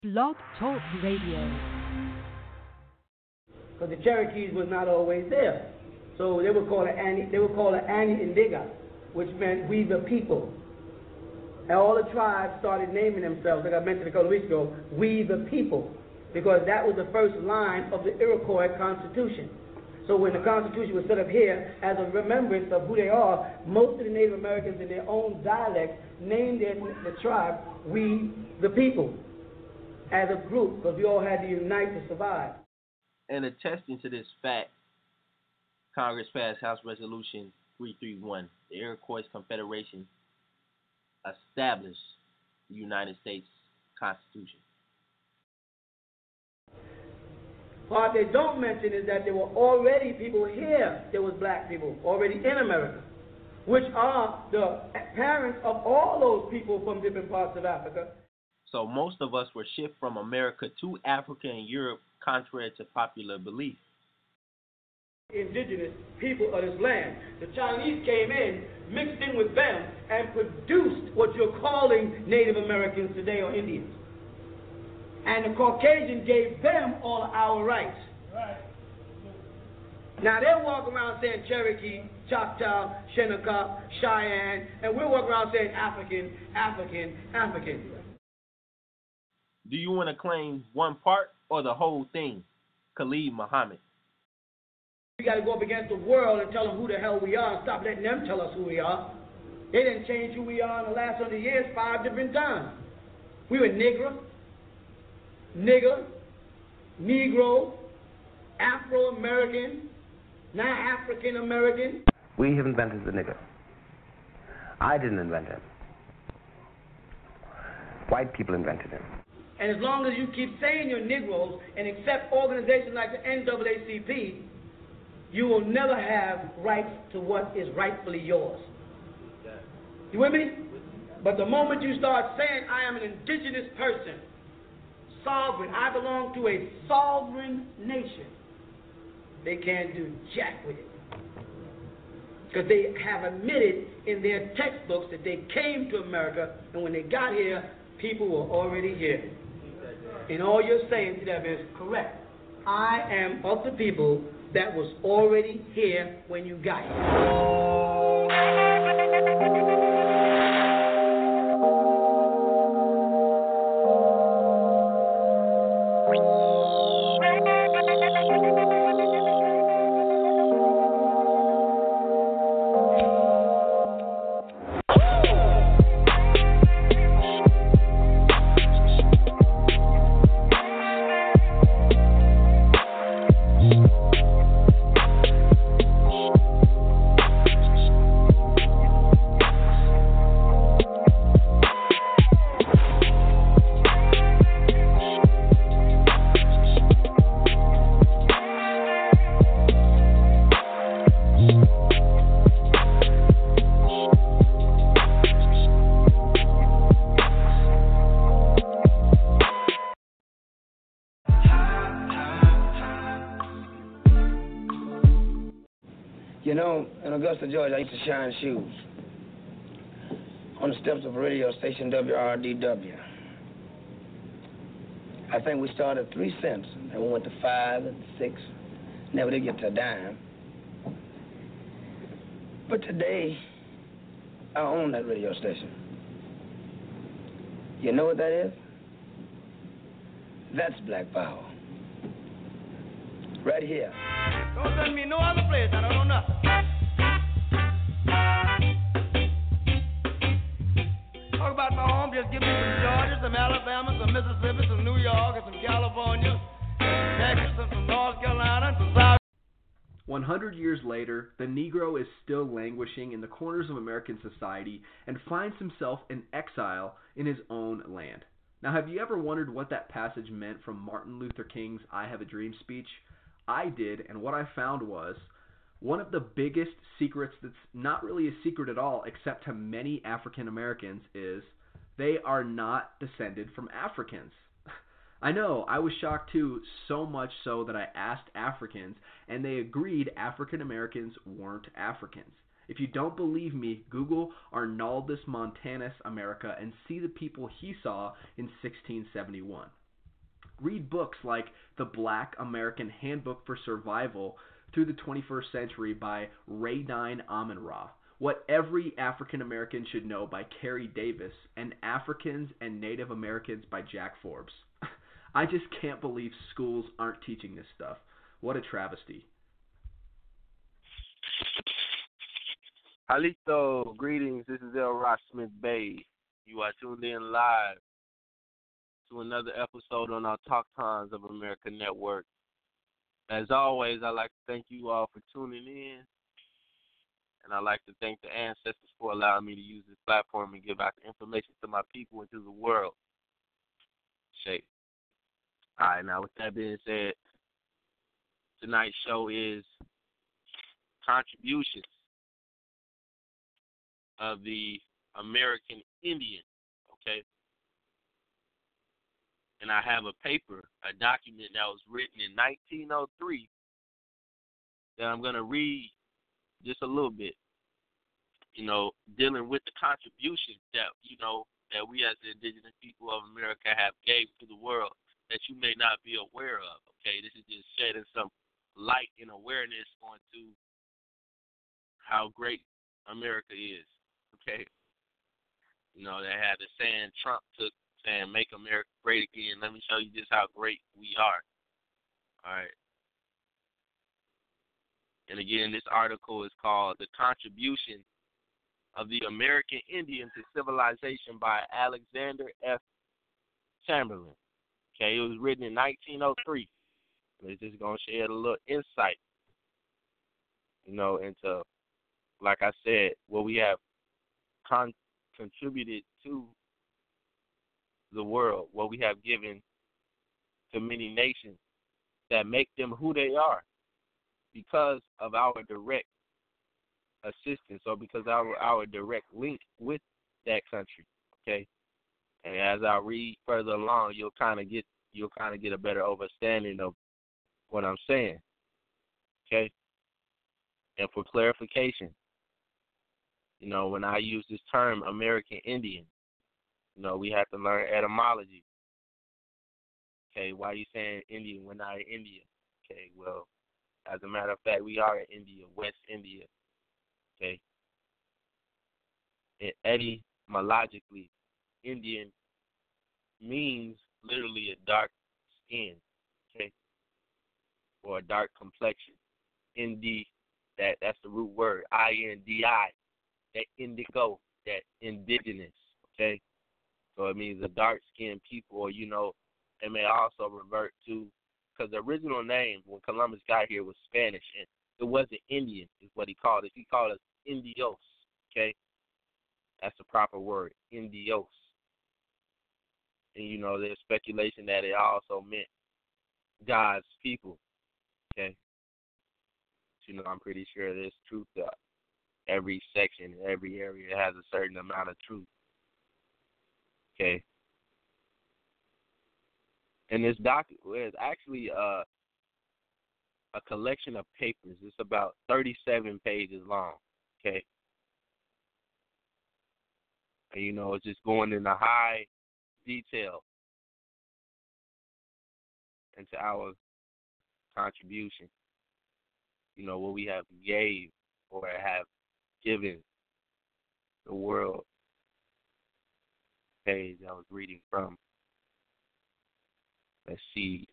Blog Talk Radio. Because the Cherokees was not always there. So they were called Annie Indiga, which meant we the people. And all the tribes started naming themselves, like I mentioned a couple of weeks ago, we the people, because that was the first line of the Iroquois Constitution. So when the Constitution was set up here, as a remembrance of who they are, most of the Native Americans in their own dialect named the tribe we the people as a group, because we all had to unite to survive. And attesting to this fact, Congress passed House Resolution 331. The Iroquois Confederation established the United States Constitution. What they don't mention is that there were already people here, there was black people already in America, which are the parents of all those people from different parts of Africa. So most of us were shipped from America to Africa and Europe, contrary to popular belief. Indigenous people of this land. The Chinese came in, mixed in with them, and produced what you're calling Native Americans today or Indians. And the Caucasian gave them all our rights. Right. Now they walk around saying Cherokee, Choctaw, Shinnecock, Cheyenne, and we're walking around saying African, African, African. Do you want to claim one part or the whole thing? Khalid Muhammad. We got to go up against the world and tell them who the hell we are and stop letting them tell us who we are. They didn't change who we are in the last 100 years 5 different times. We were nigger, Negro, Afro-American, now African-American. We have invented the nigger. I didn't invent him. White people invented him. And as long as you keep saying you're Negroes and accept organizations like the NAACP, you will never have rights to what is rightfully yours. You with me? But the moment you start saying, I am an indigenous person, sovereign, I belong to a sovereign nation, they can't do jack with it. Because they have admitted in their textbooks that they came to America, and when they got here, people were already here. And all you're saying to them is correct. I am of the people that was already here when you got here. You know, in Augusta, Georgia, I used to shine shoes on the steps of a radio station, WRDW. I think we started at 3 cents, and we went to 5 and 6, never did get to a dime. But today, I own that radio station. You know what that is? That's black power. Right here. Don't send me no other place, I don't know nothing. Talk about my home, just give me some Georgia, some Alabama, some Mississippi, some New York, and some California, some Texas, and some North Carolina, and some South. 100 years later, the Negro is still languishing in the corners of American society and finds himself in exile in his own land. Now, have you ever wondered what that passage meant from Martin Luther King's I Have a Dream speech? I did, and what I found was one of the biggest secrets that's not really a secret at all, except to many African Americans, is they are not descended from Africans. I know, I was shocked too, so much so that I asked Africans, and they agreed African Americans weren't Africans. If you don't believe me, Google Arnaldus Montanus America and see the people he saw in 1671. Read books like The Black American Handbook for Survival Through the 21st Century by Radine Amin-Ra, What Every African American Should Know by Carrie Davis, and Africans and Native Americans by Jack Forbes. I just can't believe schools aren't teaching this stuff. What a travesty. Halito, greetings. This is El Ross Smith Bay. You are tuned in live to another episode on our Talk Times of America Network. As always, I'd like to thank you all for tuning in, and I'd like to thank the ancestors for allowing me to use this platform and give out the information to my people and to the world. Shake. All right, now with that being said, tonight's show is contributions of the American Indian, okay? And I have a paper, a document that was written in 1903 that I'm going to read just a little bit, dealing with the contributions that, that we as the indigenous people of America have gave to the world that you may not be aware of, okay? This is just shedding some light and awareness onto how great America is. Okay, they had the saying Trump took saying "Make America Great Again." Let me show you just how great we are. All right. And again, this article is called "The Contribution of the American Indian to Civilization" by Alexander F. Chamberlain. Okay, it was written in 1903. It's just gonna shed a little insight, into, like I said, what we have contributed to the world, what we have given to many nations that make them who they are because of our direct assistance or because of our direct link with that country. Okay, and as I read further along, you'll kind of get a better understanding of what I'm saying. Okay, and for clarification, when I use this term American Indian, we have to learn etymology. Okay, why are you saying Indian when not in India? Okay, well, as a matter of fact, we are in India, West India. Okay. And etymologically, Indian means literally a dark skin, okay, or a dark complexion. That's the root word, I-N-D-I. That indigo, that indigenous, okay? So it means a dark-skinned people, or, it may also revert to, because the original name when Columbus got here was Spanish, and it wasn't Indian is what he called it. He called us Indios, okay? That's the proper word, Indios. And, there's speculation that it also meant God's people, okay? So, I'm pretty sure there's truth to every section, every area has a certain amount of truth. Okay. And this document is actually a collection of papers. It's about 37 pages long. Okay. And, it's just going into high detail into our contribution. What we have gave or have given the world. Page I was reading from. Let's see.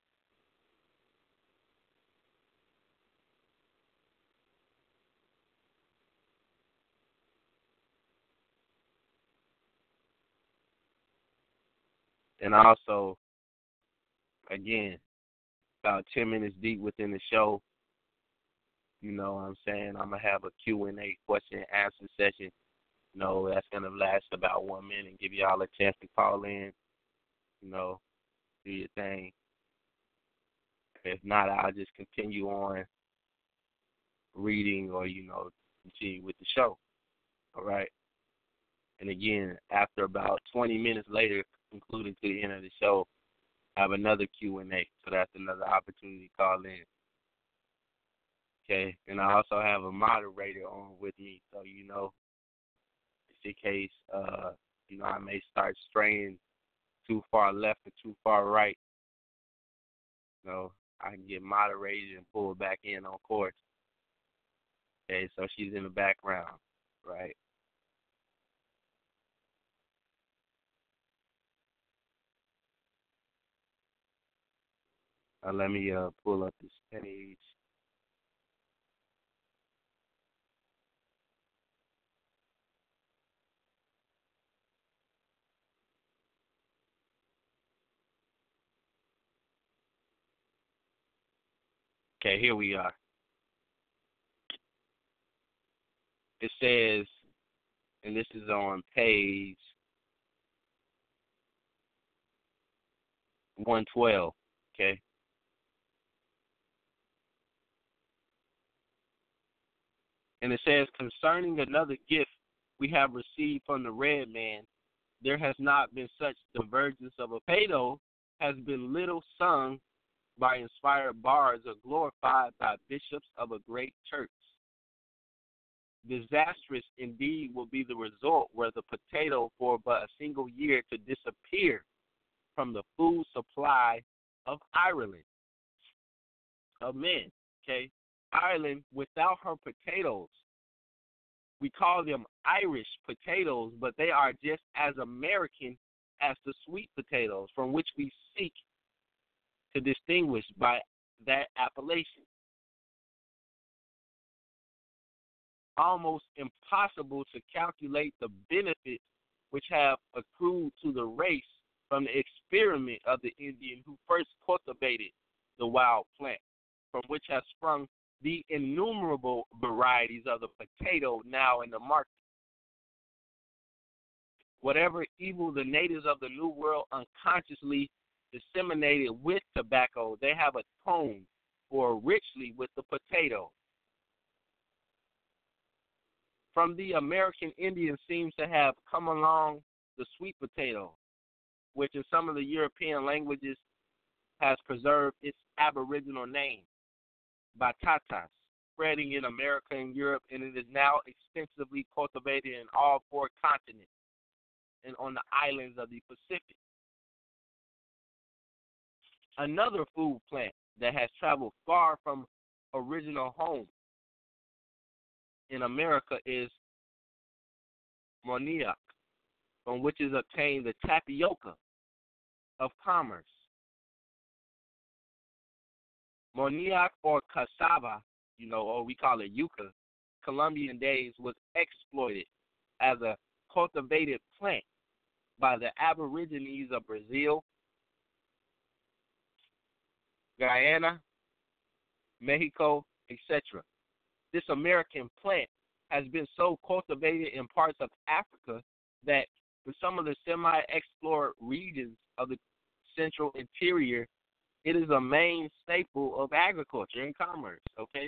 And also, again, about 10 minutes deep within the show, what I'm saying, I'm going to have a Q&A question and answer session. That's going to last about 1 minute and give y'all a chance to call in, do your thing. If not, I'll just continue on reading or, continue with the show. All right? And again, after about 20 minutes later, concluding to the end of the show, I have another Q&A. So that's another opportunity to call in. Okay? And I also have a moderator on with me. So, just in case, I may start straying too far left or too far right. I can get moderated and pulled back in on course. Okay, so she's in the background, right? Let me pull up this page. Okay, here we are. It says, and this is on page 112, okay? And it says, concerning another gift we have received from the red man, there has not been such divergence of a pedo, has been little sung by inspired bards or glorified by bishops of a great church. Disastrous indeed will be the result were the potato for but a single year to disappear from the food supply of Ireland. Amen. Okay? Ireland, without her potatoes, we call them Irish potatoes, but they are just as American as the sweet potatoes, from which we seek to distinguish by that appellation. Almost impossible to calculate the benefits which have accrued to the race from the experiment of the Indian who first cultivated the wild plant, from which has sprung the innumerable varieties of the potato now in the market. Whatever evil the natives of the New World unconsciously disseminated with tobacco, they have atoned for richly with the potato. From the American Indian seems to have come along the sweet potato, which in some of the European languages has preserved its aboriginal name, batatas, spreading in America and Europe, and it is now extensively cultivated in all four continents and on the islands of the Pacific. Another food plant that has traveled far from original home in America is Moniac, from which is obtained the tapioca of commerce. Moniac or cassava, or we call it yucca, Columbian days was exploited as a cultivated plant by the Aborigines of Brazil, Guyana, Mexico, etc. This American plant has been so cultivated in parts of Africa that in some of the semi-explored regions of the central interior, it is a main staple of agriculture and commerce, okay?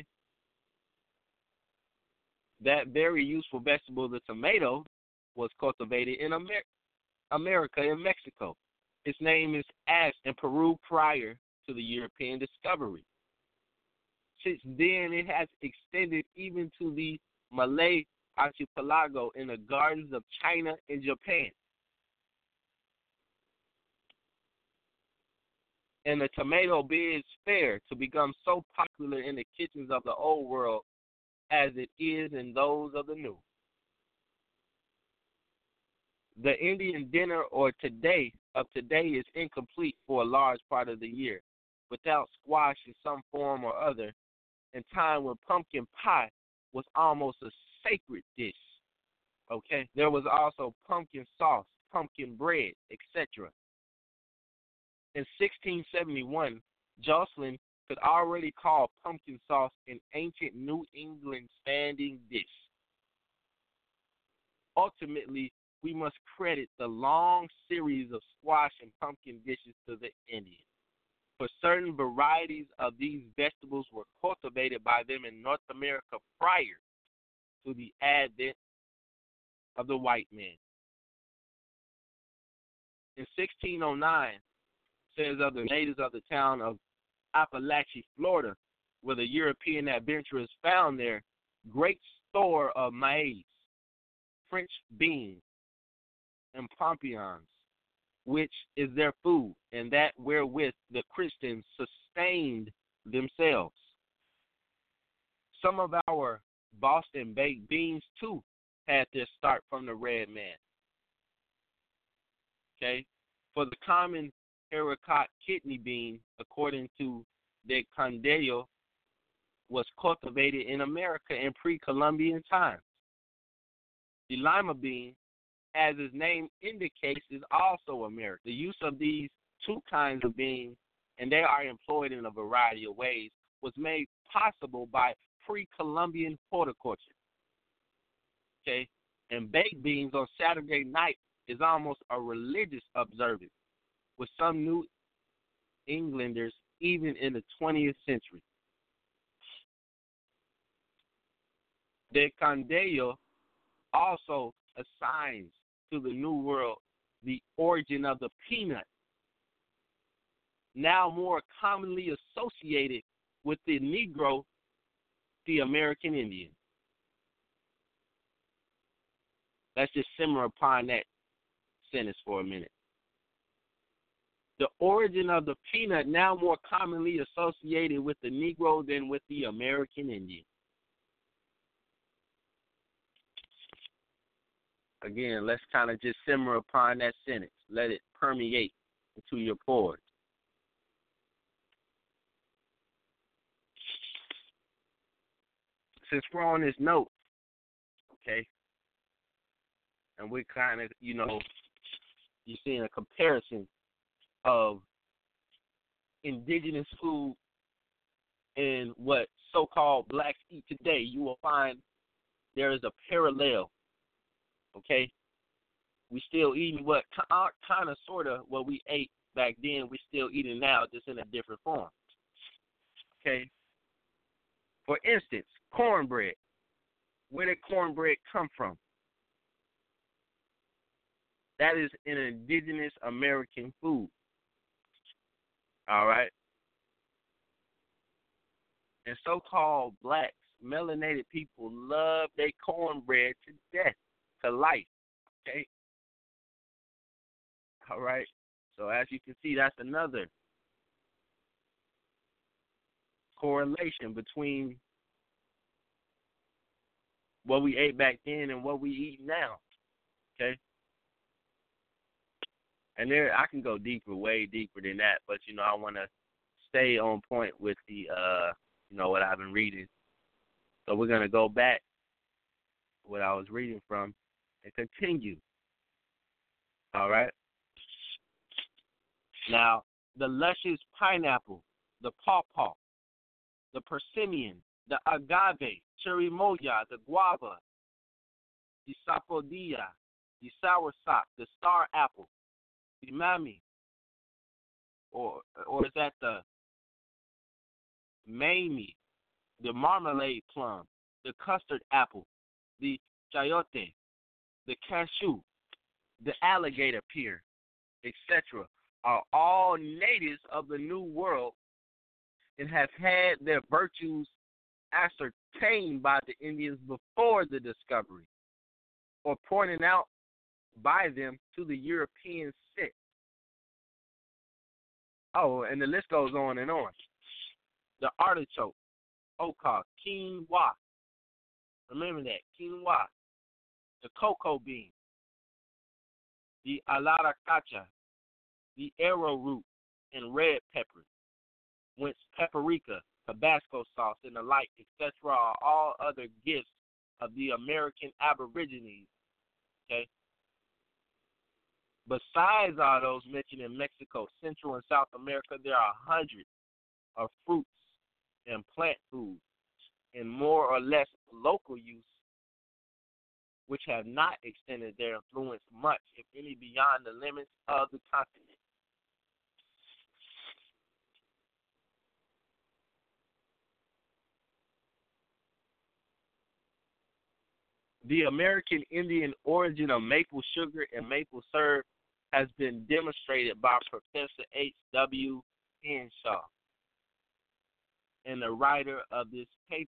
That very useful vegetable, the tomato, was cultivated in America and Mexico. Its name is asked in Peru prior to the European discovery. Since then, it has extended even to the Malay archipelago in the gardens of China and Japan. And the tomato bids fair to become so popular in the kitchens of the old world as it is in those of the new. The Indian dinner of today is incomplete for a large part of the year, without squash in some form or other, in time when pumpkin pie was almost a sacred dish. Okay? There was also pumpkin sauce, pumpkin bread, etc. In 1671, Jocelyn could already call pumpkin sauce an ancient New England standing dish. Ultimately, we must credit the long series of squash and pumpkin dishes to the Indians. For certain varieties of these vegetables were cultivated by them in North America prior to the advent of the white man. In 1609, says of the natives of the town of Appalachia, Florida, where the European adventurers found there great store of maize, French beans, and pompions, which is their food, and that wherewith the Christians sustained themselves. Some of our Boston baked beans, too, had their start from the red man. Okay? For the common haricot kidney bean, according to De Candelio, was cultivated in America in pre-Columbian times. The lima bean, as its name indicates, is also American. The use of these two kinds of beans, and they are employed in a variety of ways, was made possible by pre-Columbian horticulture. Okay? And baked beans on Saturday night is almost a religious observance, with some New Englanders even in the 20th century. De Candelio also assigns to the New World the origin of the peanut, now more commonly associated with the Negro, the American Indian. Let's just simmer upon that sentence for a minute. The origin of the peanut, now more commonly associated with the Negro than with the American Indian. Again, let's kind of just simmer upon that sentence. Let it permeate into your pores. Since we're on this note, okay, and we're kind of, you're seeing a comparison of indigenous food and what so-called blacks eat today, you will find there is a parallel. Okay, we still eating what kind of sort of what we ate back then. We still eating now, just in a different form. Okay. For instance, cornbread. Where did cornbread come from? That is an indigenous American food. All right. And so-called blacks, melanated people, love their cornbread to death. To life, okay? All right. So as you can see, that's another correlation between what we ate back then and what we eat now, okay? And there, I can go deeper, way deeper than that, but I want to stay on point with the, what I've been reading. So we're gonna go back to what I was reading from. And continue. All right. Now, the luscious pineapple, the pawpaw, the persimmon, the agave, chirimoya, the guava, the sapodilla, the soursop, the star apple, the mamey, or is that the mamey, the marmalade plum, the custard apple, the chayote, the cashew, the alligator pear, etc., are all natives of the New World and have had their virtues ascertained by the Indians before the discovery, or pointed out by them to the European set. Oh, and the list goes on and on. The artichoke, oca, quinoa. Remember that, quinoa. The cocoa bean, the alaracacha, the arrowroot, and red pepper, whence paprika, Tabasco sauce, and the like, etc., are all other gifts of the American Aborigines. Okay. Besides all those mentioned in Mexico, Central and South America, there are hundreds of fruits and plant foods in more or less local use, which have not extended their influence much, if any, beyond the limits of the continent. The American Indian origin of maple sugar and maple syrup has been demonstrated by Professor H.W. Henshaw and the writer of this paper.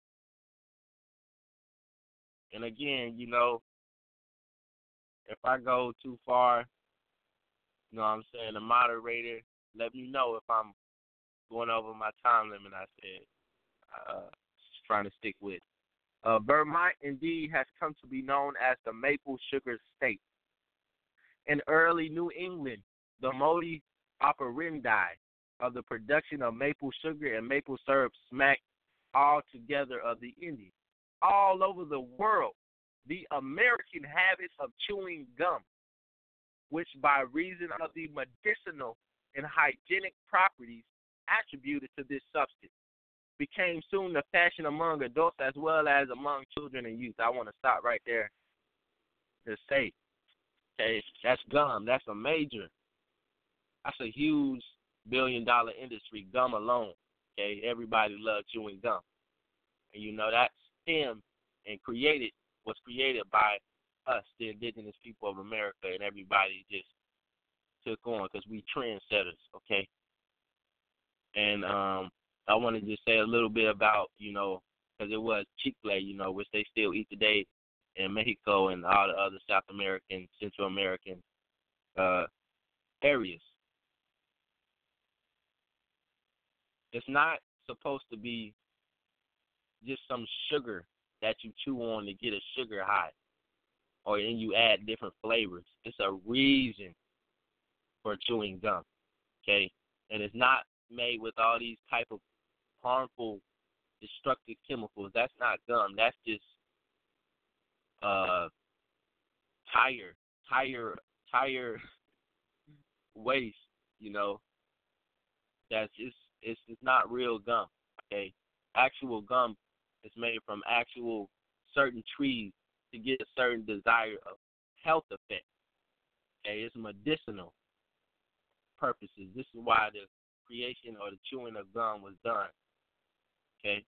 And again, if I go too far, You know what I'm saying? The moderator, let me know if I'm going over my time limit. I said, just trying to stick with. Vermont indeed has come to be known as the maple sugar state. In early New England, the modus operandi of the production of maple sugar and maple syrup smacked all together of the Indians. All over the world, the American habits of chewing gum, which by reason of the medicinal and hygienic properties attributed to this substance, became soon the fashion among adults as well as among children and youth. I want to stop right there to say, okay, that's gum. That's a huge billion-dollar industry, gum alone. Okay, everybody loves chewing gum. And you know that stem and was created by us, the indigenous people of America, and everybody just took on because we trendsetters, okay? And I want to just say a little bit about, because it was Chicle, which they still eat today in Mexico and all the other South American, Central American areas. It's not supposed to be just some sugar that you chew on to get a sugar high, or then you add different flavors. It's a reason for chewing gum, okay? And it's not made with all these type of harmful, destructive chemicals. That's not gum. That's just tire waste. That's it's not real gum. Okay, actual gum is made from actual certain trees to get a certain desired health effect. Okay, it's medicinal purposes. This is why the creation or the chewing of gum was done. Okay,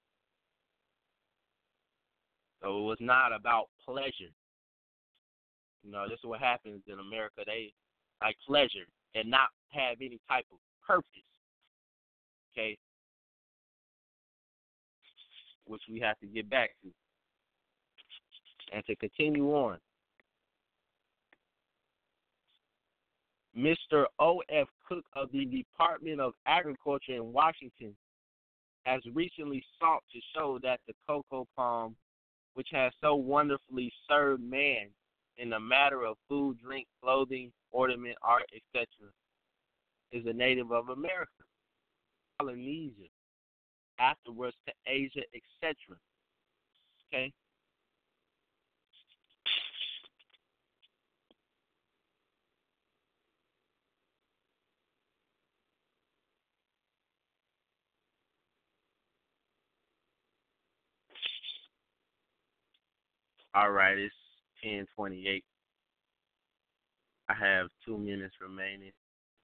so it was not about pleasure. This is what happens in America. They like pleasure and not have any type of purpose. Okay, which we have to get back to. And to continue on, Mr. O.F. Cook of the Department of Agriculture in Washington has recently sought to show that the cocoa palm, which has so wonderfully served man in the matter of food, drink, clothing, ornament, art, etc., is a native of America, Polynesia, afterwards to Asia, etc. Okay? All right, it's 10:28. I have 2 minutes remaining.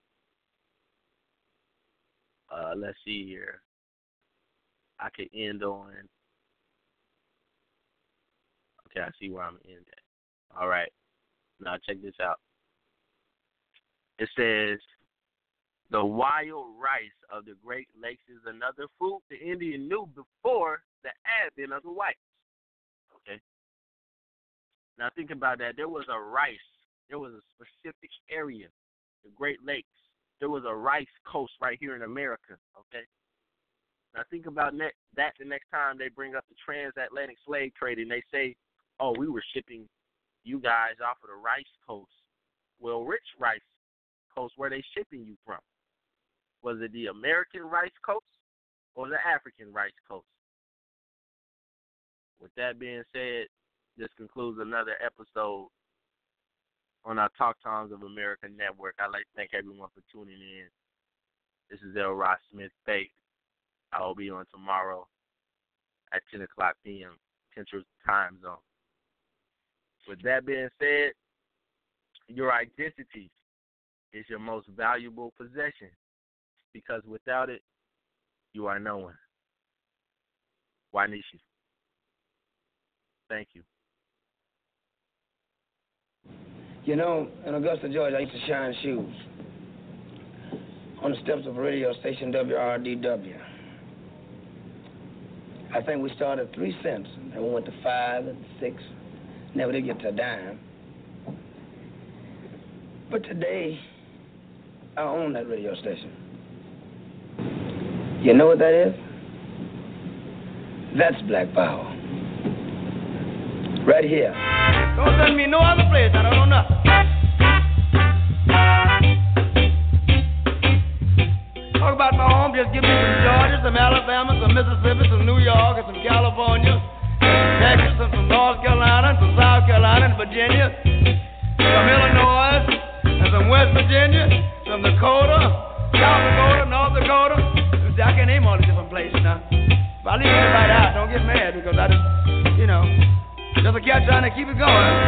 Let's see here. I could end on. Okay, I see where I'm going to end at. All right. Now check this out. It says, the wild rice of the Great Lakes is another food the Indian knew before the advent of the whites. Okay. Now think about that. There was a rice. There was a specific area, the Great Lakes. There was a rice coast right here in America. Okay. Now think about that the next time they bring up the transatlantic slave trade and they say, oh, we were shipping you guys off of the rice coast. Well, which rice coast were they shipping you from? Was it the American rice coast or the African rice coast? With that being said, this concludes another episode on our Talk Times of America Network. I'd like to thank everyone for tuning in. This is L. Ross Smith Faith. I will be on tomorrow at 10 o'clock p.m. Central Time Zone. With that being said, your identity is your most valuable possession, because without it, you are no one. Wanishi. Thank you. In Augusta, Georgia, I used to shine shoes on the steps of radio station WRDW. I think we started at 3 cents, and we went to 5 and 6, never did get to a dime. But today, I own that radio station. You know what that is? That's black power. Right here. Don't send me no other place. I don't know nothing. Talk about my home. Just give me some Georgia, some Alabama, some Mississippi, some New York, and some California, and Texas, and some North Carolina, and some South Carolina, and Virginia, some Illinois, and some West Virginia, some Dakota, South Dakota, North Dakota. See, I can't name all the different places now. If I leave anybody out, don't get mad because I just, just a cat trying to keep it going.